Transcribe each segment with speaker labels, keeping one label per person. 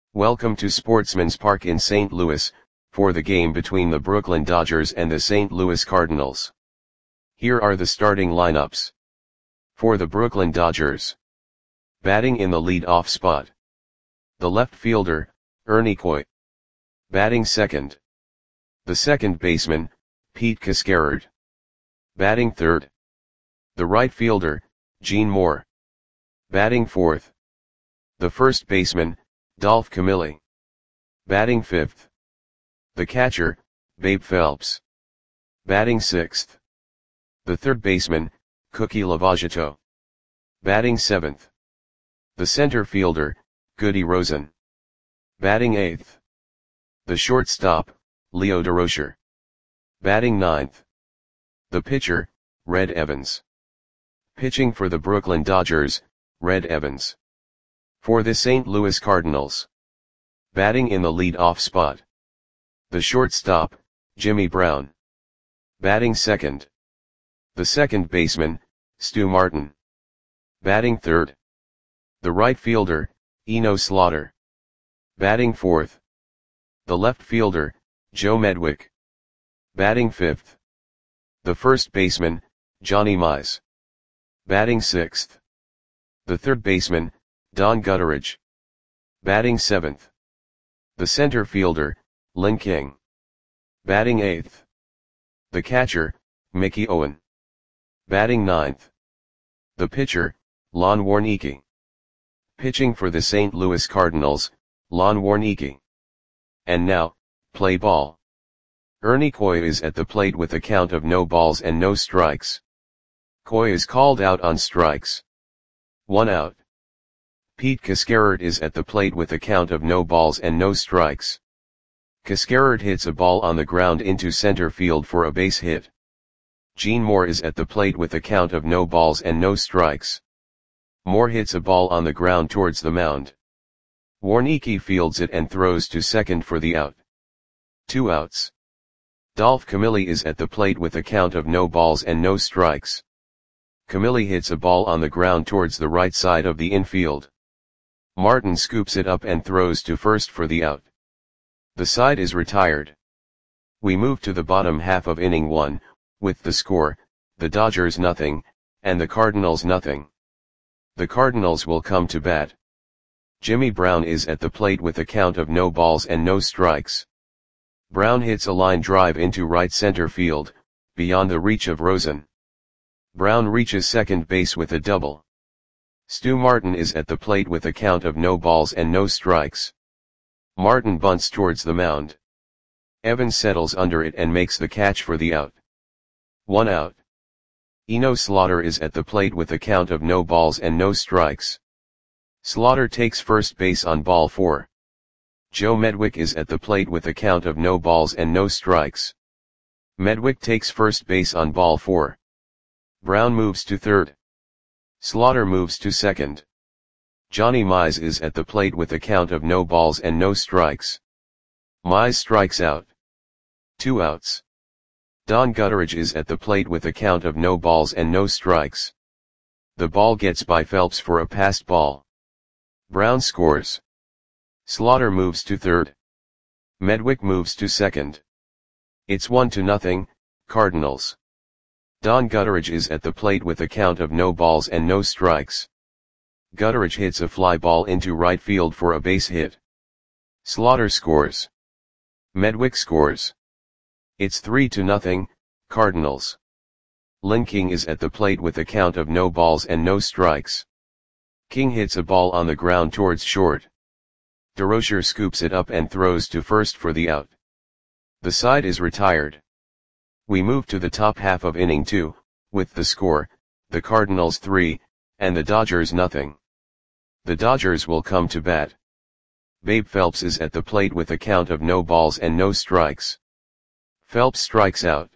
Speaker 1: Welcome to Sportsman's Park in St. Louis, for the game between the Brooklyn Dodgers and the St. Louis Cardinals. Here are the starting lineups. For the Brooklyn Dodgers. Batting in the lead-off spot. The left fielder, Ernie Coy. Batting second. The second baseman, Pete Cascarard. Batting third. The right fielder, Gene Moore. Batting fourth. The first baseman, Dolph Camilli. Batting fifth. The catcher, Babe Phelps. Batting sixth. The third baseman, Cookie Lavagetto. Batting seventh. The center fielder, Goody Rosen. Batting eighth. The shortstop, Leo Durocher. Batting ninth. The pitcher, Red Evans. Pitching for the Brooklyn Dodgers, Red Evans. For the St. Louis Cardinals. Batting in the lead-off spot. The shortstop, Jimmy Brown. Batting second. The second baseman, Stu Martin. Batting third. The right fielder, Eno Slaughter. Batting fourth. The left fielder, Joe Medwick. Batting fifth. The first baseman, Johnny Mize. Batting sixth. The third baseman, Don Gutteridge. Batting seventh. The center fielder, Lynn King. Batting eighth. The catcher, Mickey Owen. Batting ninth. The pitcher, Lon Warneke. Pitching for the St. Louis Cardinals, Lon Warneke. And now, play ball. Ernie Coy is at the plate with a count of no balls and no strikes. Coy is called out on strikes. 1 out. Pete Cascarard is at the plate with a count of no balls and no strikes. Cascarard hits a ball on the ground into center field for a base hit. Gene Moore is at the plate with a count of no balls and no strikes. Moore hits a ball on the ground towards the mound. Warneke fields it and throws to second for the out. 2 outs. Dolph Camilli is at the plate with a count of no balls and no strikes. Camilli hits a ball on the ground towards the right side of the infield. Martin scoops it up and throws to first for the out. The side is retired. We move to the bottom half of inning 1, with the score, the Dodgers nothing, and the Cardinals nothing. The Cardinals will come to bat. Jimmy Brown is at the plate with a count of no balls and no strikes. Brown hits a line drive into right center field, beyond the reach of Rosen. Brown reaches second base with a double. Stu Martin is at the plate with a count of no balls and no strikes. Martin bunts towards the mound. Evans settles under it and makes the catch for the out. 1 out. Eno Slaughter is at the plate with a count of no balls and no strikes. Slaughter takes first base on ball 4. Joe Medwick is at the plate with a count of no balls and no strikes. Medwick takes first base on ball 4. Brown moves to third. Slaughter moves to second. Johnny Mize is at the plate with a count of no balls and no strikes. Mize strikes out. 2 outs. Don Gutteridge is at the plate with a count of no balls and no strikes. The ball gets by Phelps for a passed ball. Brown scores. Slaughter moves to third. Medwick moves to second. It's 1-0, Cardinals. Don Gutteridge is at the plate with a count of no balls and no strikes. Gutteridge hits a fly ball into right field for a base hit. Slaughter scores. Medwick scores. It's 3-0, Cardinals. Lynn King is at the plate with a count of no balls and no strikes. King hits a ball on the ground towards short. Durocher scoops it up and throws to first for the out. The side is retired. We move to the top half of inning 2, with the score, the Cardinals 3, and the Dodgers nothing. The Dodgers will come to bat. Babe Phelps is at the plate with a count of no balls and no strikes. Phelps strikes out.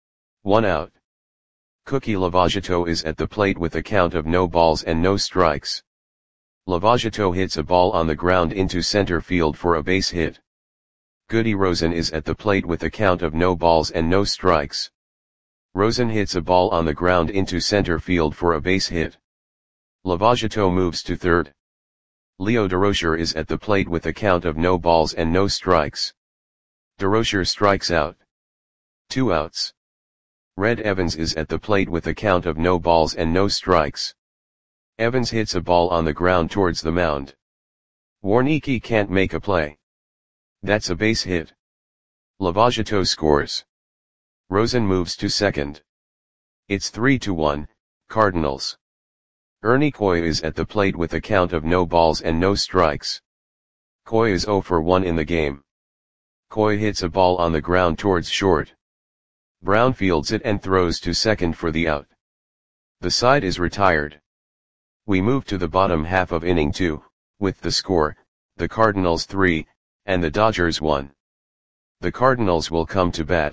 Speaker 1: 1 out. Cookie Lavagetto is at the plate with a count of no balls and no strikes. Lavagetto hits a ball on the ground into center field for a base hit. Goody Rosen is at the plate with a count of no balls and no strikes. Rosen hits a ball on the ground into center field for a base hit. Lavagetto moves to third. Leo Durocher is at the plate with a count of no balls and no strikes. Durocher strikes out. 2 outs. Red Evans is at the plate with a count of no balls and no strikes. Evans hits a ball on the ground towards the mound. Warneke can't make a play. That's a base hit. Lavagetto scores. Rosen moves to second. It's 3-1, Cardinals. Ernie Coy is at the plate with a count of no balls and no strikes. Coy is 0 for 1 in the game. Coy hits a ball on the ground towards short. Brown fields it and throws to second for the out. The side is retired. We move to the bottom half of inning 2, with the score, the Cardinals 3, and the Dodgers 1. The Cardinals will come to bat.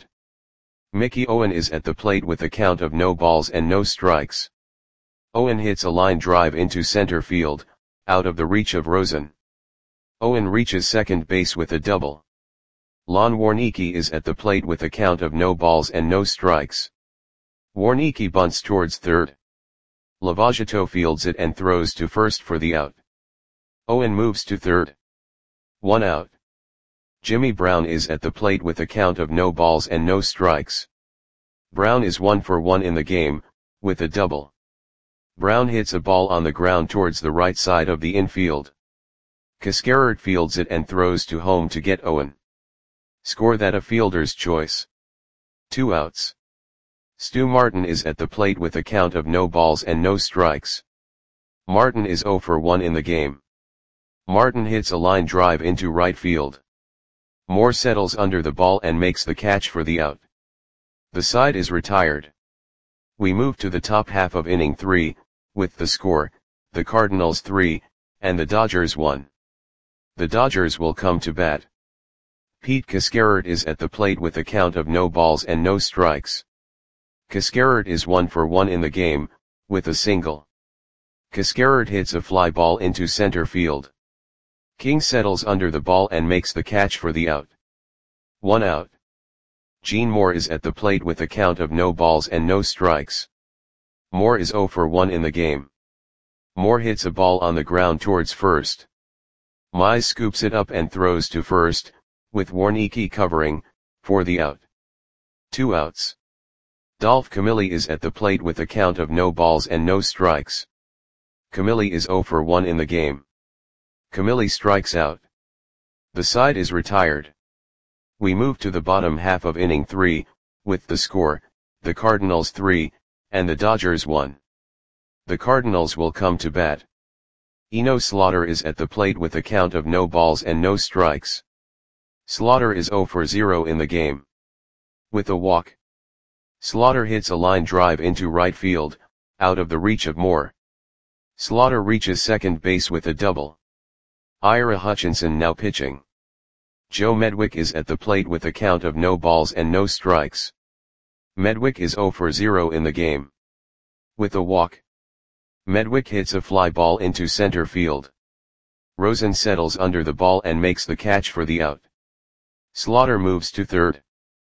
Speaker 1: Mickey Owen is at the plate with a count of no balls and no strikes. Owen hits a line drive into center field, out of the reach of Rosen. Owen reaches second base with a double. Lon Warneke is at the plate with a count of no balls and no strikes. Warneke bunts towards third. Lavagetto fields it and throws to first for the out. Owen moves to third. 1 out. Jimmy Brown is at the plate with a count of no balls and no strikes. Brown is 1 for 1 in the game, with a double. Brown hits a ball on the ground towards the right side of the infield. Cascarert fields it and throws to home to get Owen. Score that a fielder's choice. 2 outs. Stu Martin is at the plate with a count of no balls and no strikes. Martin is 0 for 1 in the game. Martin hits a line drive into right field. Moore settles under the ball and makes the catch for the out. The side is retired. We move to the top half of inning 3, with the score, the Cardinals 3, and the Dodgers 1. The Dodgers will come to bat. Pete Cascarert is at the plate with a count of no balls and no strikes. Cascarert is 1 for 1 in the game, with a single. Cascarert hits a fly ball into center field. King settles under the ball and makes the catch for the out. 1 out. Gene Moore is at the plate with a count of no balls and no strikes. Moore is 0 for 1 in the game. Moore hits a ball on the ground towards first. Mize scoops it up and throws to first, with Warneke covering, for the out. 2 outs. Dolph Camilli is at the plate with a count of no balls and no strikes. Camilli is 0 for 1 in the game. Camilli strikes out. The side is retired. We move to the bottom half of inning 3, with the score, the Cardinals 3, and the Dodgers 1. The Cardinals will come to bat. Eno Slaughter is at the plate with a count of no balls and no strikes. Slaughter is 0 for 0 in the game. With a walk. Slaughter hits a line drive into right field, out of the reach of Moore. Slaughter reaches second base with a double. Ira Hutchinson now pitching. Joe Medwick is at the plate with a count of no balls and no strikes. Medwick is 0 for 0 in the game. With a walk. Medwick hits a fly ball into center field. Rosen settles under the ball and makes the catch for the out. Slaughter moves to third.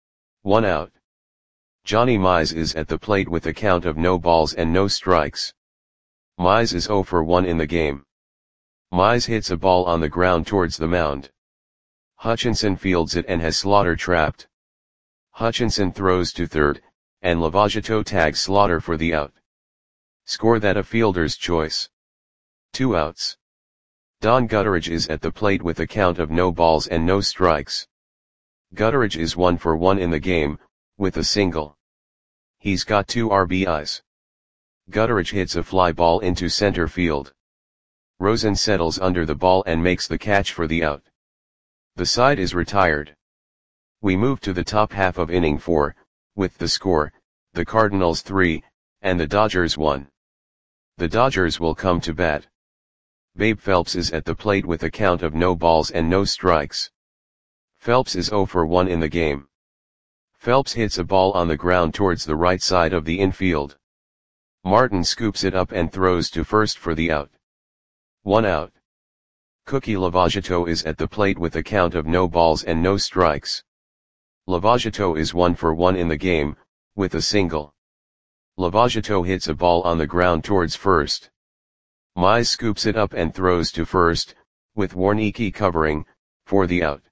Speaker 1: 1 out. Johnny Mize is at the plate with a count of no balls and no strikes. Mize is 0 for 1 in the game. Mize hits a ball on the ground towards the mound. Hutchinson fields it and has Slaughter trapped. Hutchinson throws to third, and Lavagetto tags Slaughter for the out. Score that a fielder's choice. 2 outs. Don Gutteridge is at the plate with a count of no balls and no strikes. Gutteridge is 1 for 1 in the game, with a single. He's got 2 RBIs. Gutteridge hits a fly ball into center field. Rosen settles under the ball and makes the catch for the out. The side is retired. We move to the top half of inning 4, with the score, the Cardinals 3, and the Dodgers 1. The Dodgers will come to bat. Babe Phelps is at the plate with a count of no balls and no strikes. Phelps is 0 for 1 in the game. Phelps hits a ball on the ground towards the right side of the infield. Martin scoops it up and throws to first for the out. 1 out. Cookie Lavagetto is at the plate with a count of no balls and no strikes. Lavagetto is 1 for 1 in the game, with a single. Lavagetto hits a ball on the ground towards first. Mize scoops it up and throws to first, with Warneke covering, for the out.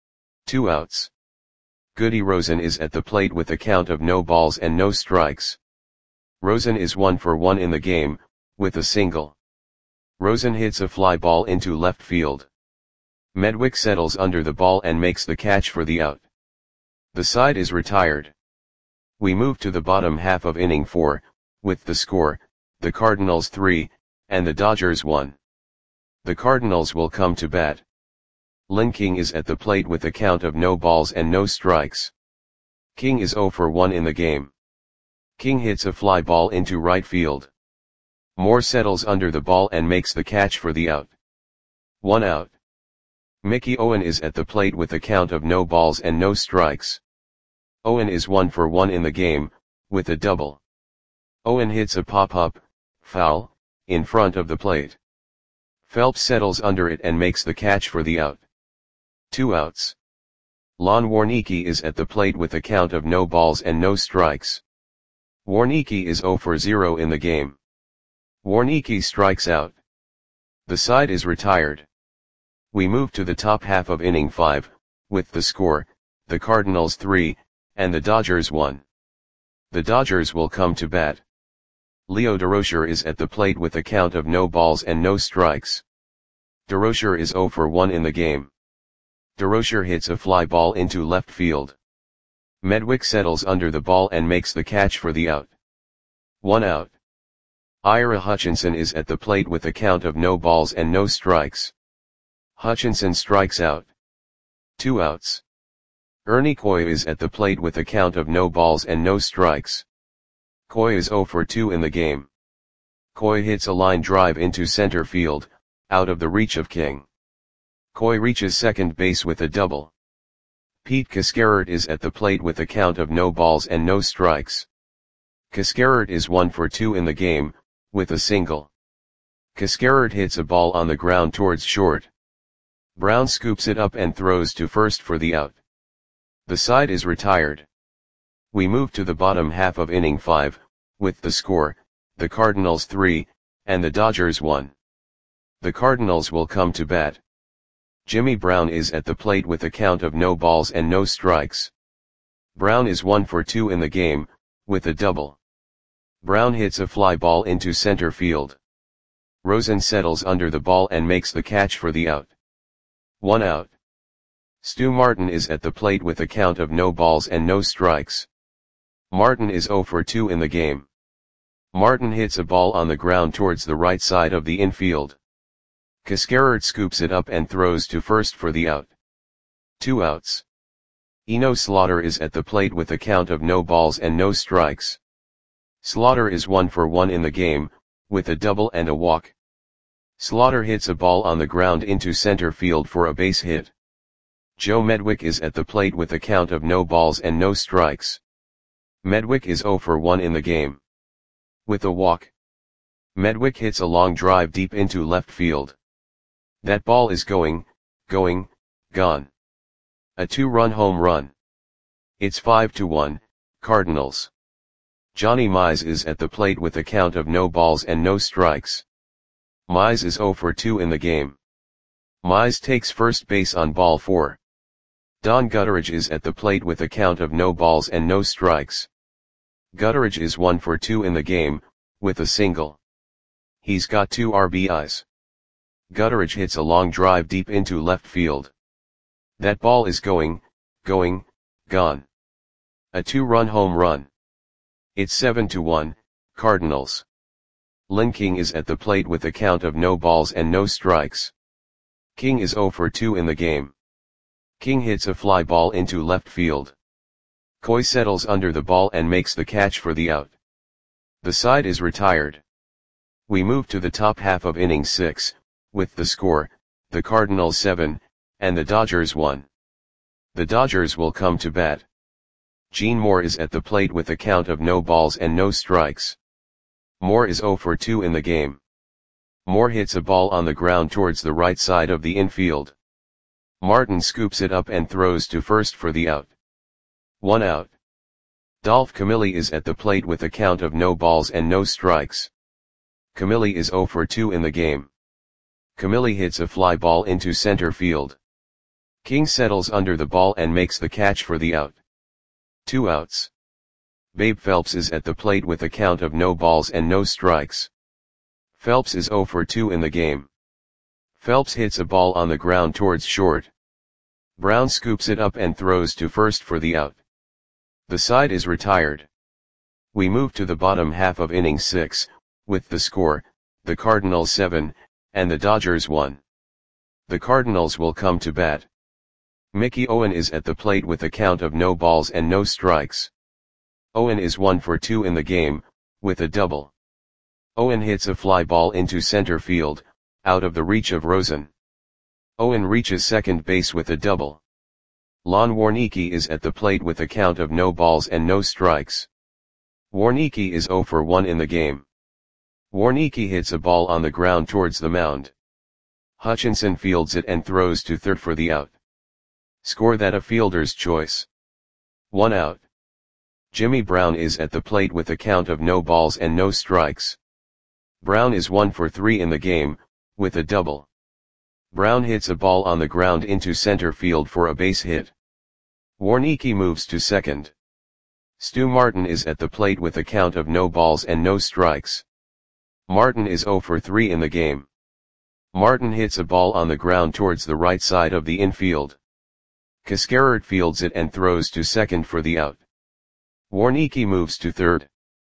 Speaker 1: 2 outs. Goody Rosen is at the plate with a count of no balls and no strikes. Rosen is 1 for 1 in the game, with a single. Rosen hits a fly ball into left field. Medwick settles under the ball and makes the catch for the out. The side is retired. We move to the bottom half of inning 4, with the score, the Cardinals 3, and the Dodgers 1. The Cardinals will come to bat. Lynn King is at the plate with a count of no balls and no strikes. King is 0 for 1 in the game. King hits a fly ball into right field. Moore settles under the ball and makes the catch for the out. 1 out. Mickey Owen is at the plate with a count of no balls and no strikes. Owen is 1 for 1 in the game, with a double. Owen hits a pop-up, foul, in front of the plate. Phelps settles under it and makes the catch for the out. 2 outs. Lon Warneke is at the plate with a count of no balls and no strikes. Warneke is 0 for 0 in the game. Warneke strikes out. The side is retired. We move to the top half of inning 5, with the score, the Cardinals 3, and the Dodgers 1. The Dodgers will come to bat. Leo Durocher is at the plate with a count of no balls and no strikes. Durocher is 0 for 1 in the game. Durocher hits a fly ball into left field. Medwick settles under the ball and makes the catch for the out. 1 out. Ira Hutchinson is at the plate with a count of no balls and no strikes. Hutchinson strikes out. 2 outs. Ernie Coy is at the plate with a count of no balls and no strikes. Coy is 0 for 2 in the game. Coy hits a line drive into center field, out of the reach of King. Coy reaches second base with a double. Pete Cascarert is at the plate with a count of no balls and no strikes. Cascarert is 1 for 2 in the game, with a single. Cascarert hits a ball on the ground towards short. Brown scoops it up and throws to first for the out. The side is retired. We move to the bottom half of inning 5, with the score, the Cardinals 3, and the Dodgers 1. The Cardinals will come to bat. Jimmy Brown is at the plate with a count of no balls and no strikes. Brown is 1 for 2 in the game, with a double. Brown hits a fly ball into center field. Rosen settles under the ball and makes the catch for the out. 1 out. Stu Martin is at the plate with a count of no balls and no strikes. Martin is 0 for 2 in the game. Martin hits a ball on the ground towards the right side of the infield. Cascarert scoops it up and throws to first for the out. 2 outs. Eno Slaughter is at the plate with a count of no balls and no strikes. Slaughter is 1 for 1 in the game, with a double and a walk. Slaughter hits a ball on the ground into center field for a base hit. Joe Medwick is at the plate with a count of no balls and no strikes. Medwick is 0 for 1 in the game. With a walk. Medwick hits a long drive deep into left field. That ball is going, gone. A 2-run home run. It's 5-1, Cardinals. Johnny Mize is at the plate with a count of no balls and no strikes. Mize is 0 for 2 in the game. Mize takes first base on ball 4. Don Gutteridge is at the plate with a count of no balls and no strikes. Gutteridge is 1 for 2 in the game, with a single. He's got 2 RBIs. Gutteridge hits a long drive deep into left field. That ball is going, gone. A 2-run home run. It's 7-1, Cardinals. Lynn King is at the plate with a count of no balls and no strikes. King is 0 for 2 in the game. King hits a fly ball into left field. Coy settles under the ball and makes the catch for the out. The side is retired. We move to the top half of inning 6, with the score, the Cardinals 7, and the Dodgers 1. The Dodgers will come to bat. Gene Moore is at the plate with a count of no balls and no strikes. Moore is 0 for 2 in the game. Moore hits a ball on the ground towards the right side of the infield. Martin scoops it up and throws to first for the out. 1 out. Dolph Camilli is at the plate with a count of no balls and no strikes. Camille is 0 for 2 in the game. Camille hits a fly ball into center field. King settles under the ball and makes the catch for the out. 2 outs. Babe Phelps is at the plate with a count of no balls and no strikes. Phelps is 0 for 2 in the game. Phelps hits a ball on the ground towards short. Brown scoops it up and throws to first for the out. The side is retired. We move to the bottom half of inning 6, with the score, the Cardinals 7, and the Dodgers 1. The Cardinals will come to bat. Mickey Owen is at the plate with a count of no balls and no strikes. Owen is 1 for 2 in the game, with a double. Owen hits a fly ball into center field, out of the reach of Rosen. Owen reaches second base with a double. Lon Warneke is at the plate with a count of no balls and no strikes. Warneke is 0 for 1 in the game. Warneke hits a ball on the ground towards the mound. Hutchinson fields it and throws to third for the out. Score that a fielder's choice. 1 out. Jimmy Brown is at the plate with a count of no balls and no strikes. Brown is 1 for 3 in the game, with a double. Brown hits a ball on the ground into center field for a base hit. Warneke moves to second. Stu Martin is at the plate with a count of no balls and no strikes. Martin is 0 for 3 in the game. Martin hits a ball on the ground towards the right side of the infield. Cascarert fields it and throws to second for the out. Warneke moves to third.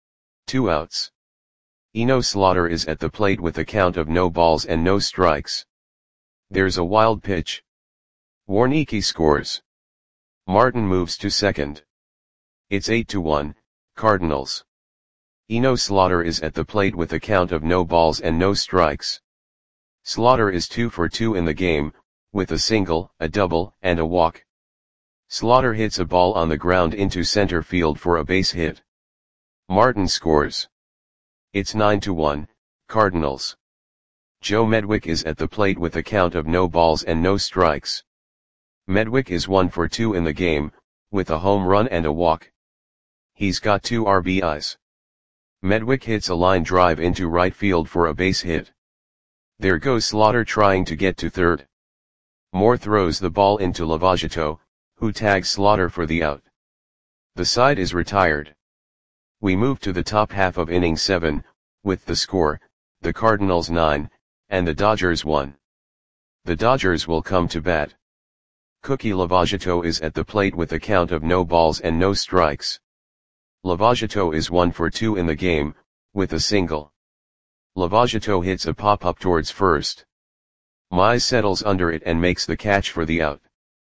Speaker 1: 2 outs. Eno Slaughter is at the plate with a count of no balls and no strikes. There's a wild pitch. Warneke scores. Martin moves to second. It's 8-1, Cardinals. Eno Slaughter is at the plate with a count of no balls and no strikes. Slaughter is 2 for 2 in the game, with a single, a double, and a walk. Slaughter hits a ball on the ground into center field for a base hit. Martin scores. It's 9-1, Cardinals. Joe Medwick is at the plate with a count of no balls and no strikes. Medwick is 1 for 2 in the game, with a home run and a walk. He's got 2 RBIs. Medwick hits a line drive into right field for a base hit. There goes Slaughter trying to get to third. Moore throws the ball into Lavageto, who tags Slaughter for the out. The side is retired. We move to the top half of inning 7, with the score, the Cardinals 9, and the Dodgers 1. The Dodgers will come to bat. Cookie Lavageto is at the plate with a count of no balls and no strikes. Lavageto is 1 for 2 in the game, with a single. Lavageto hits a pop-up towards first. Mize settles under it and makes the catch for the out.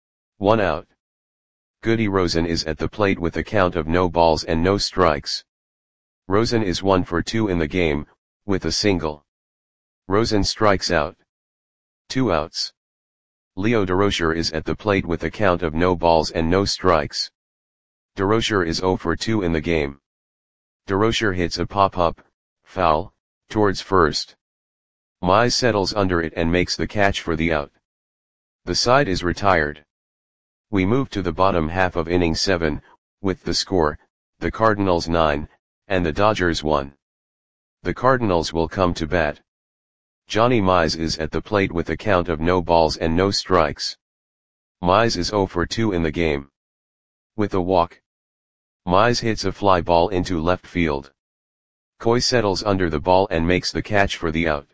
Speaker 1: 1 out. Goody Rosen is at the plate with a count of no balls and no strikes. Rosen is 1 for 2 in the game, with a single. Rosen strikes out. 2 outs. Leo Durocher is at the plate with a count of no balls and no strikes. Durocher is 0 for 2 in the game. Durocher hits a pop-up, foul, towards first. Mize settles under it and makes the catch for the out. The side is retired. We move to the bottom half of inning 7, with the score, the Cardinals 9, and the Dodgers 1. The Cardinals will come to bat. Johnny Mize is at the plate with a count of no balls and no strikes. Mize is 0 for 2 in the game. With a walk. Mize hits a fly ball into left field. Coy settles under the ball and makes the catch for the out.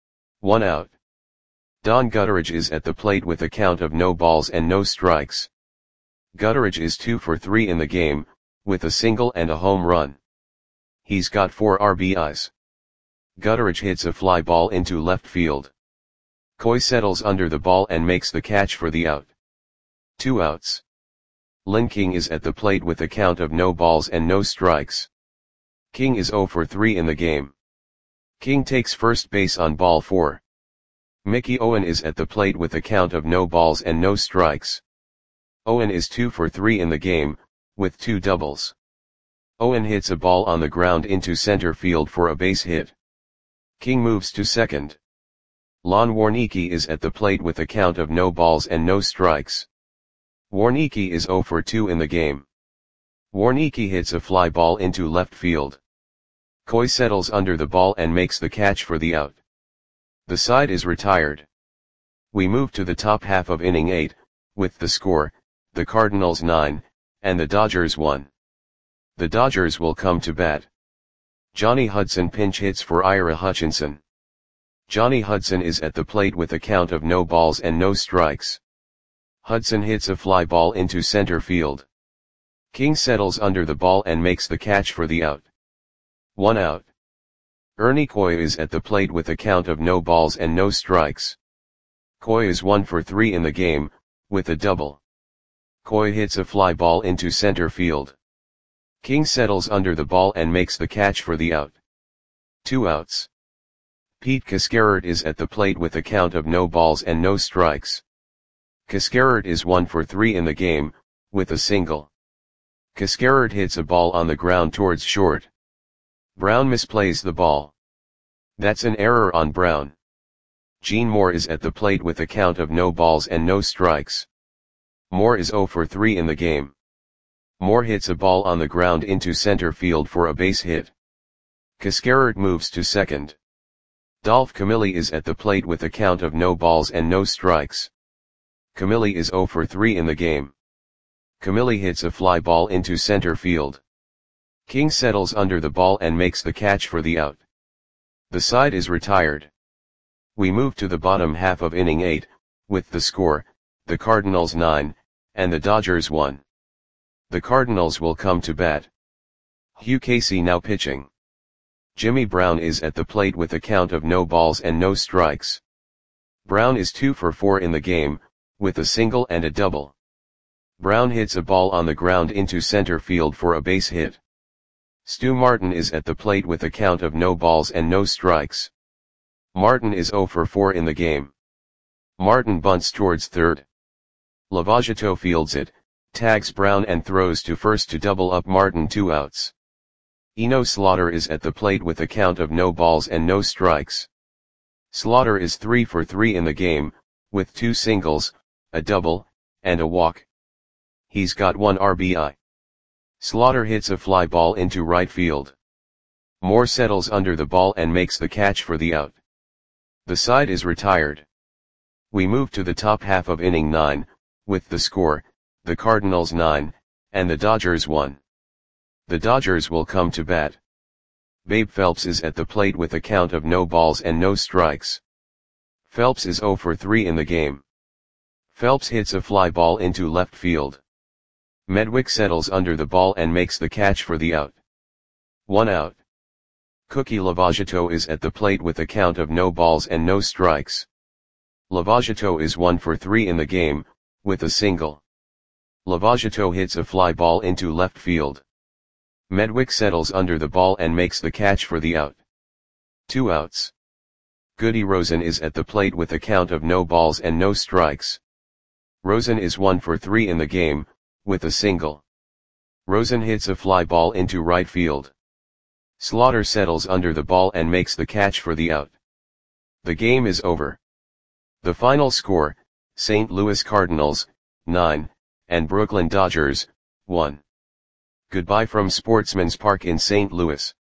Speaker 1: 1 out. Don Gutteridge is at the plate with a count of no balls and no strikes. Gutteridge is 2 for 3 in the game, with a single and a home run. He's got 4 RBIs. Gutteridge hits a fly ball into left field. Coy settles under the ball and makes the catch for the out. 2 outs. Lynn King is at the plate with a count of no balls and no strikes. King is 0 for 3 in the game. King takes first base on ball 4. Mickey Owen is at the plate with a count of no balls and no strikes. Owen is 2 for 3 in the game, with 2 doubles. Owen hits a ball on the ground into center field for a base hit. King moves to second. Lon Warneke is at the plate with a count of no balls and no strikes. Warneke is 0 for 2 in the game. Warneke hits a fly ball into left field. Coy settles under the ball and makes the catch for the out. The side is retired. We move to the top half of inning 8, with the score, the Cardinals 9, and the Dodgers 1. The Dodgers will come to bat. Johnny Hudson pinch hits for Ira Hutchinson. Johnny Hudson is at the plate with a count of no balls and no strikes. Hudson hits a fly ball into center field. King settles under the ball and makes the catch for the out. 1 out. Ernie Coy is at the plate with a count of no balls and no strikes. Coy is 1 for 3 in the game, with a double. Coy hits a fly ball into center field. King settles under the ball and makes the catch for the out. 2 outs. Pete Cascarert is at the plate with a count of no balls and no strikes. Cascarert is 1 for 3 in the game, with a single. Cascarert hits a ball on the ground towards short. Brown misplays the ball. That's an error on Brown. Gene Moore is at the plate with a count of no balls and no strikes. Moore is 0 for 3 in the game. Moore hits a ball on the ground into center field for a base hit. Cascarert moves to second. Dolph Camilli is at the plate with a count of no balls and no strikes. Camilli is 0 for 3 in the game. Camilli hits a fly ball into center field. King settles under the ball and makes the catch for the out. The side is retired. We move to the bottom half of inning 8, with the score, the Cardinals 9, and the Dodgers 1. The Cardinals will come to bat. Hugh Casey now pitching. Jimmy Brown is at the plate with a count of no balls and no strikes. Brown is 2 for 4 in the game, with a single and a double. Brown hits a ball on the ground into center field for a base hit. Stu Martin is at the plate with a count of no balls and no strikes. Martin is 0 for 4 in the game. Martin bunts towards third. Lavagetto fields it, tags Brown and throws to first to double up Martin. 2 outs. Eno Slaughter is at the plate with a count of no balls and no strikes. Slaughter is 3 for 3 in the game, with 2 singles, a double, and a walk. He's got 1 RBI. Slaughter hits a fly ball into right field. Moore settles under the ball and makes the catch for the out. The side is retired. We move to the top half of inning 9, with the score, the Cardinals 9, and the Dodgers 1. The Dodgers will come to bat. Babe Phelps is at the plate with a count of no balls and no strikes. Phelps is 0 for 3 in the game. Phelps hits a fly ball into left field. Medwick settles under the ball and makes the catch for the out. 1 out. Cookie Lavagetto is at the plate with a count of no balls and no strikes. Lavagetto is 1 for 3 in the game, with a single. Lavagetto hits a fly ball into left field. Medwick settles under the ball and makes the catch for the out. 2 outs. Goody Rosen is at the plate with a count of no balls and no strikes. Rosen is 1 for 3 in the game, with a single. Rosen hits a fly ball into right field. Slaughter settles under the ball and makes the catch for the out. The game is over. The final score, St. Louis Cardinals, 9, and Brooklyn Dodgers, 1. Goodbye from Sportsman's Park in St. Louis.